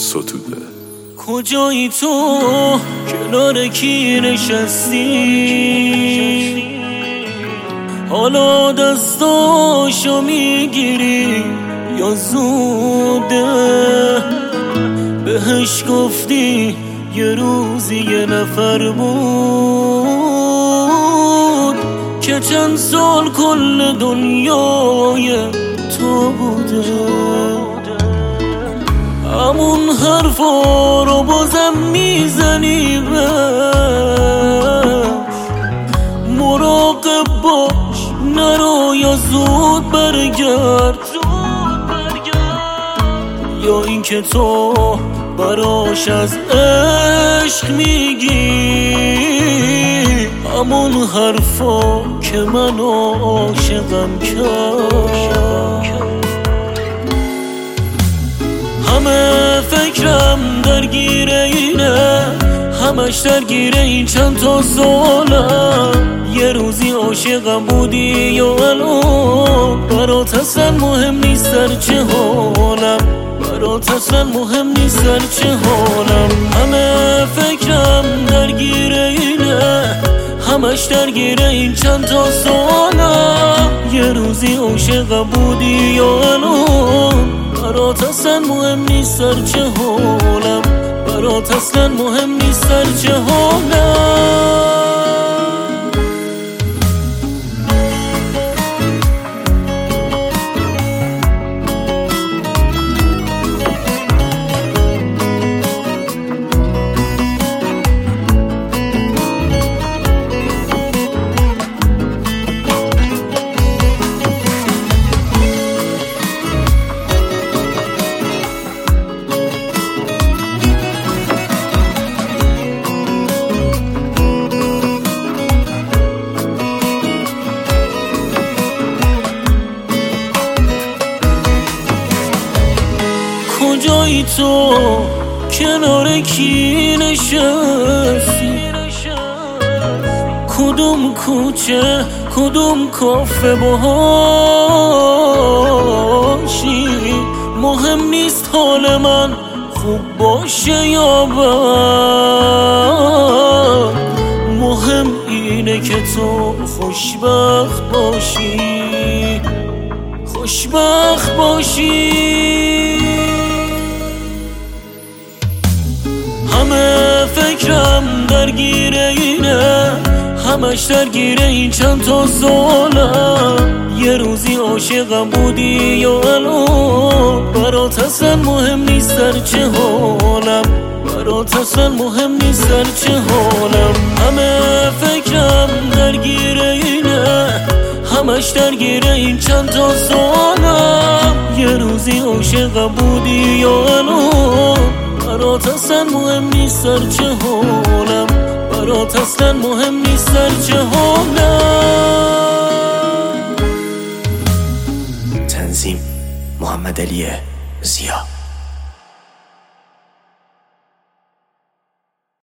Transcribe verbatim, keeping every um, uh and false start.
ستوده. کجایی تو کنار کی نشستی؟ حالا دستاشو میگیری یا زوده؟ بهش گفتی یه روزی یه نفر بود که چند سال کل دنیای تو بوده. همون حرفا رو بازم میزنی، مراقب باش نرو یا زود برگرد، یا اینکه تو براش از عشق میگی همون حرفا که من عاشقم کرد. همه فکرم درگیر اینه، همش درگیر این چند تا سالم. یه روزی عاشقم بودی یا الان برات اصلا مهم نیست در چه حالم، برات اصلا مهم نیست در چه حالم. همه فکرم درگیر اینه، همش درگیر این چند تا سالم. یه روزی عاشقم بودی یا الان برات اصلا مهم نیست در چه حالم، برات اصلا مهم نیست در چه حالم. کجایی تو کنار کی نشستی؟ کدوم کوچه کدوم کافه باشی؟ مهم نیست حال من خوب باشه یا بد، مهم اینه که تو خوشبخت باشی، خوشبخت باشی. همه فکرم درگیر اینه، همش درگیر این چند تا سالم. یه روزی عاشقم بودی یا الان برات اصلا مهم نیست در چه حالم، برات اصلا مهم نیست در چه حالم. همه فکرم درگیر اینه، همش درگیر این چند تا سالم. یه روزی عاشقم بودی یا الان برات اصلا مهم نیست در چه حالم، برات اصلا مهم نیست در چه حالم. تنظیم محمد علی ضیا.